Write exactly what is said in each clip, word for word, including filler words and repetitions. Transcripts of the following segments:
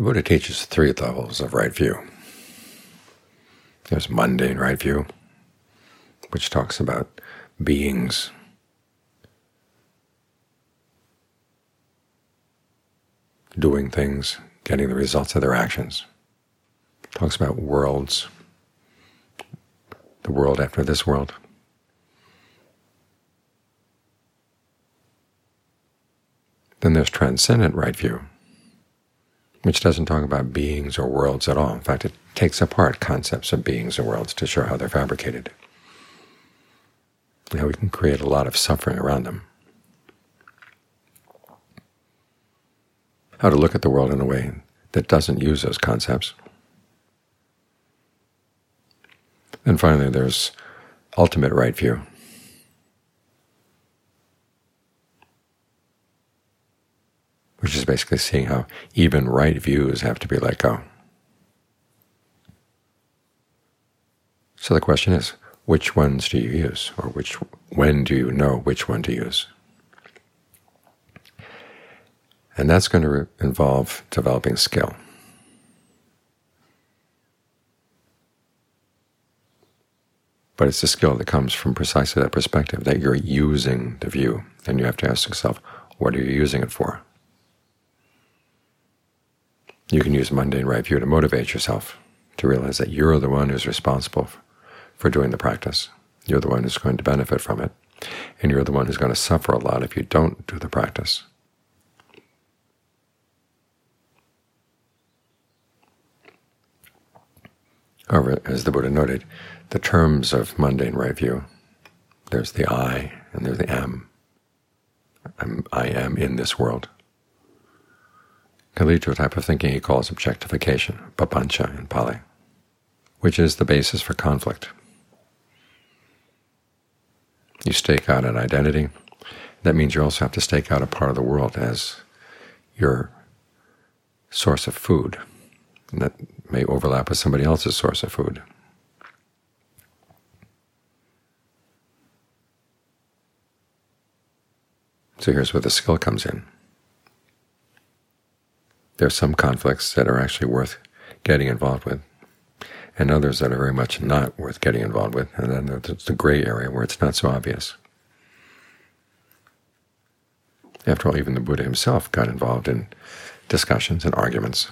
The Buddha teaches three levels of right view. There's mundane right view, which talks about beings doing things, getting the results of their actions. It talks about worlds, the world after this world. Then there's transcendent right view, which doesn't talk about beings or worlds at all. In fact, it takes apart concepts of beings and worlds to show how they're fabricated, and how we can create a lot of suffering around them. How to look at the world in a way that doesn't use those concepts. And finally, there's ultimate right view, which is basically seeing how even right views have to be let go. So the question is, which ones do you use, or which when do you know which one to use? And that's going to involve developing skill. But it's a skill that comes from precisely that perspective, that you're using the view. And you have to ask yourself, what are you using it for? You can use mundane right view to motivate yourself, to realize that you're the one who's responsible for doing the practice. You're the one who's going to benefit from it, and you're the one who's going to suffer a lot if you don't do the practice. However, as the Buddha noted, the terms of mundane right view, there's the I and there's the am. I'm, I am in this world, can lead to a type of thinking he calls objectification, papancha in Pali, which is the basis for conflict. You stake out an identity. That means you also have to stake out a part of the world as your source of food, and that may overlap with somebody else's source of food. So here's where the skill comes in. There are some conflicts that are actually worth getting involved with, and others that are very much not worth getting involved with, and then there's the gray area where it's not so obvious. After all, even the Buddha himself got involved in discussions and arguments.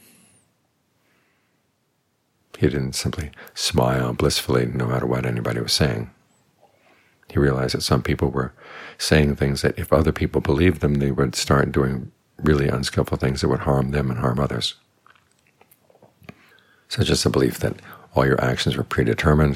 He didn't simply smile blissfully no matter what anybody was saying. He realized that some people were saying things that if other people believed them, they would start doing really unskillful things that would harm them and harm others. Such as the belief that all your actions were predetermined,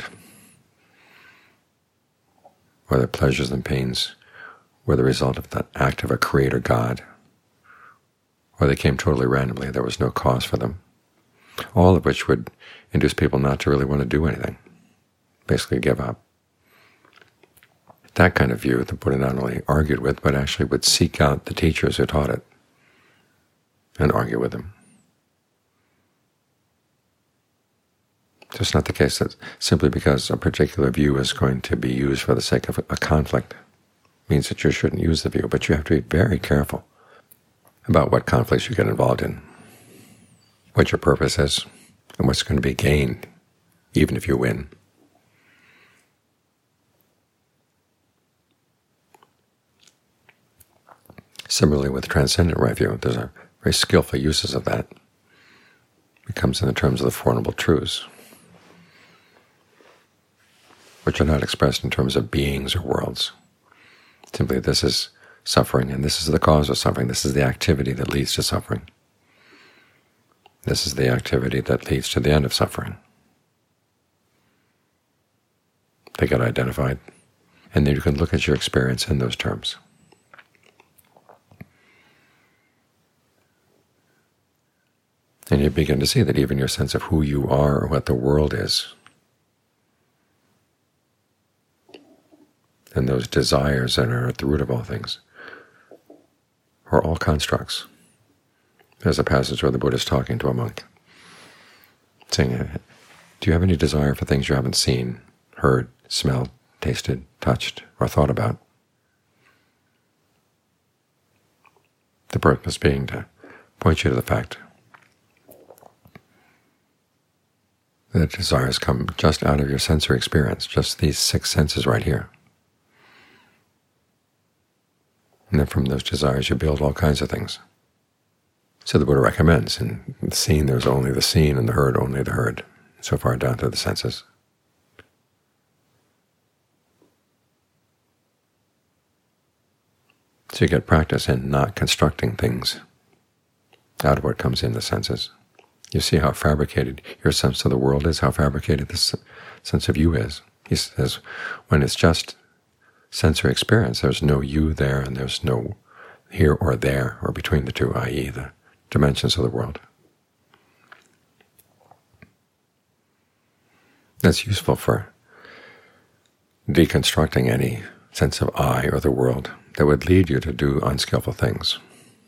or that pleasures and pains were the result of the act of a creator God, or they came totally randomly, there was no cause for them, all of which would induce people not to really want to do anything, basically give up. That kind of view the Buddha not only argued with, but actually would seek out the teachers who taught it and argue with them. So it's not the case that simply because a particular view is going to be used for the sake of a conflict means that you shouldn't use the view, but you have to be very careful about what conflicts you get involved in, what your purpose is, and what's going to be gained, even if you win. Similarly, with transcendent right view, there's a very skillful uses of that. It comes in the terms of the Four Noble Truths, which are not expressed in terms of beings or worlds. Simply, this is suffering, and this is the cause of suffering. This is the activity that leads to suffering. This is the activity that leads to the end of suffering. They get identified, and then you can look at your experience in those terms. And you begin to see that even your sense of who you are or what the world is, and those desires that are at the root of all things, are all constructs. There's a passage where the Buddha is talking to a monk, saying, do you have any desire for things you haven't seen, heard, smelled, tasted, touched, or thought about? The purpose being to point you to the fact The desires come just out of your sensory experience, just these six senses right here. And then from those desires you build all kinds of things. So the Buddha recommends, in the seen there's only the seen, and the heard only the heard, so far down to the senses. So you get practice in not constructing things out of what comes in the senses. You see how fabricated your sense of the world is, how fabricated this sense of you is. He says, when it's just sensory experience, there's no you there, and there's no here or there, or between the two, that is the dimensions of the world. That's useful for deconstructing any sense of I or the world that would lead you to do unskillful things.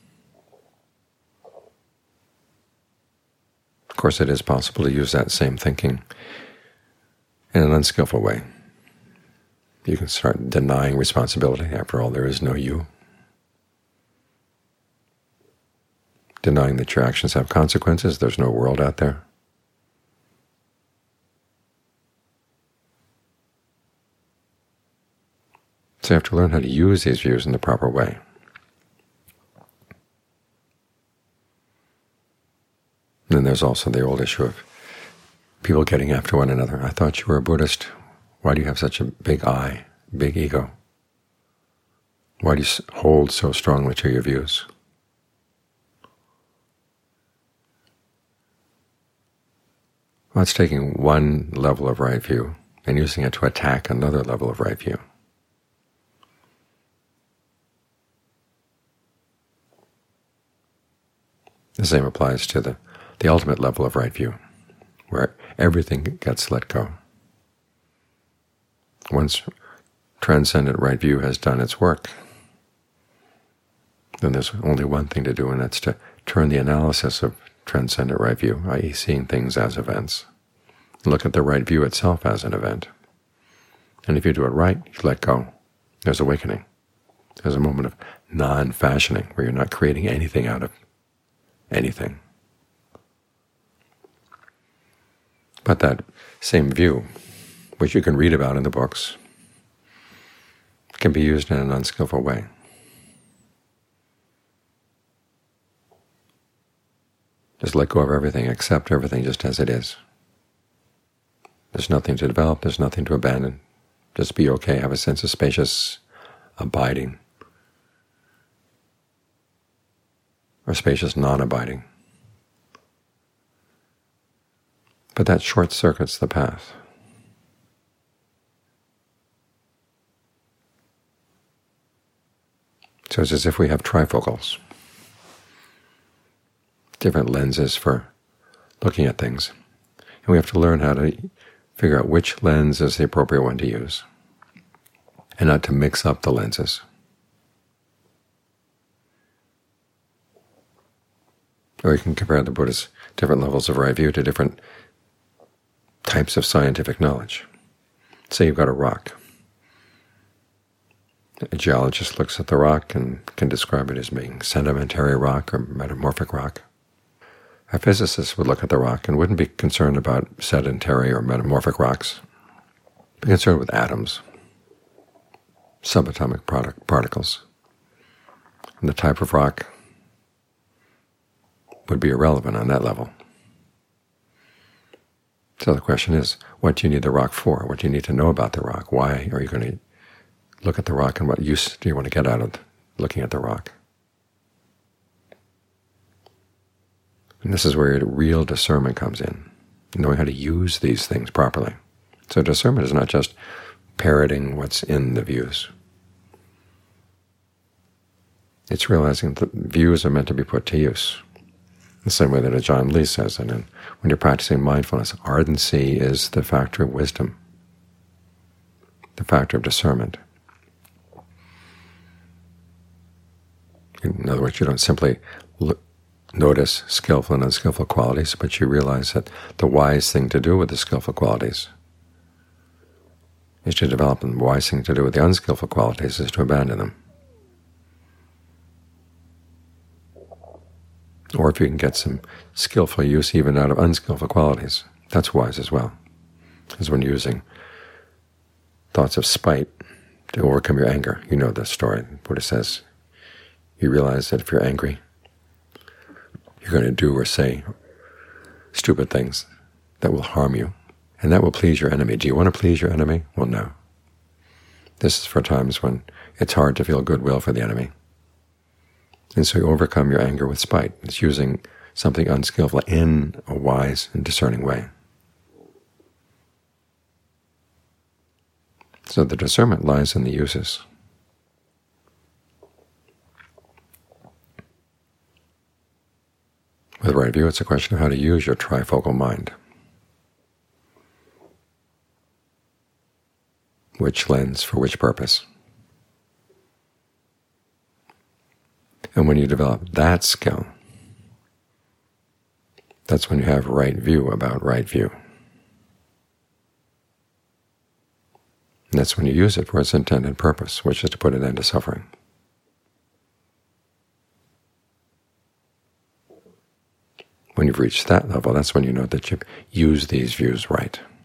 Of course, it is possible to use that same thinking in an unskillful way. You can start denying responsibility. After all, there is no you. Denying that your actions have consequences. There's no world out there. So you have to learn how to use these views in the proper way. And then there's also the old issue of people getting after one another. I thought you were a Buddhist. Why do you have such a big I, big ego? Why do you hold so strongly to your views? Well, it's taking one level of right view and using it to attack another level of right view. The same applies to the, the ultimate level of right view, where everything gets let go. Once transcendent right view has done its work, then there's only one thing to do, and that's to turn the analysis of transcendent right view, that is seeing things as events, and look at the right view itself as an event. And if you do it right, you let go. There's awakening. There's a moment of non-fashioning, where you're not creating anything out of anything. But that same view, which you can read about in the books, can be used in an unskillful way. Just let go of everything, accept everything just as it is. There's nothing to develop, there's nothing to abandon. Just be okay, have a sense of spacious abiding, or spacious non-abiding. But that short-circuits the path. So it's as if we have trifocals, different lenses for looking at things. And we have to learn how to figure out which lens is the appropriate one to use, and not to mix up the lenses. Or you can compare the Buddha's different levels of right view to different types of scientific knowledge. Say you've got a rock. A geologist looks at the rock and can describe it as being sedimentary rock or metamorphic rock. A physicist would look at the rock and wouldn't be concerned about sedentary or metamorphic rocks, be concerned with atoms, subatomic product, particles. And the type of rock would be irrelevant on that level. So the question is, what do you need the rock for? What do you need to know about the rock? Why are you going to look at the rock, and what use do you want to get out of looking at the rock? And this is where your real discernment comes in, knowing how to use these things properly. So discernment is not just parroting what's in the views. It's realizing that views are meant to be put to use. The same way that Ajaan Lee says it, and when you're practicing mindfulness, ardency is the factor of wisdom, the factor of discernment. In other words, you don't simply look, notice skillful and unskillful qualities, but you realize that the wise thing to do with the skillful qualities is to develop them. The wise thing to do with the unskillful qualities is to abandon them. Or if you can get some skillful use even out of unskillful qualities, That's wise as well, as when using thoughts of spite to overcome your anger. You know the story. Buddha says, you realize that if you're angry, you're going to do or say stupid things that will harm you, and that will please your enemy. Do you want to please your enemy? Well, no. This is for times when it's hard to feel goodwill for the enemy. And so you overcome your anger with spite. It's using something unskillful in a wise and discerning way. So the discernment lies in the uses. With right view, it's a question of how to use your trifocal mind. Which lens for which purpose? And when you develop that skill, that's when you have right view about right view. And that's when you use it for its intended purpose, which is to put an end to suffering. When you've reached that level, that's when you know that you've used these views right.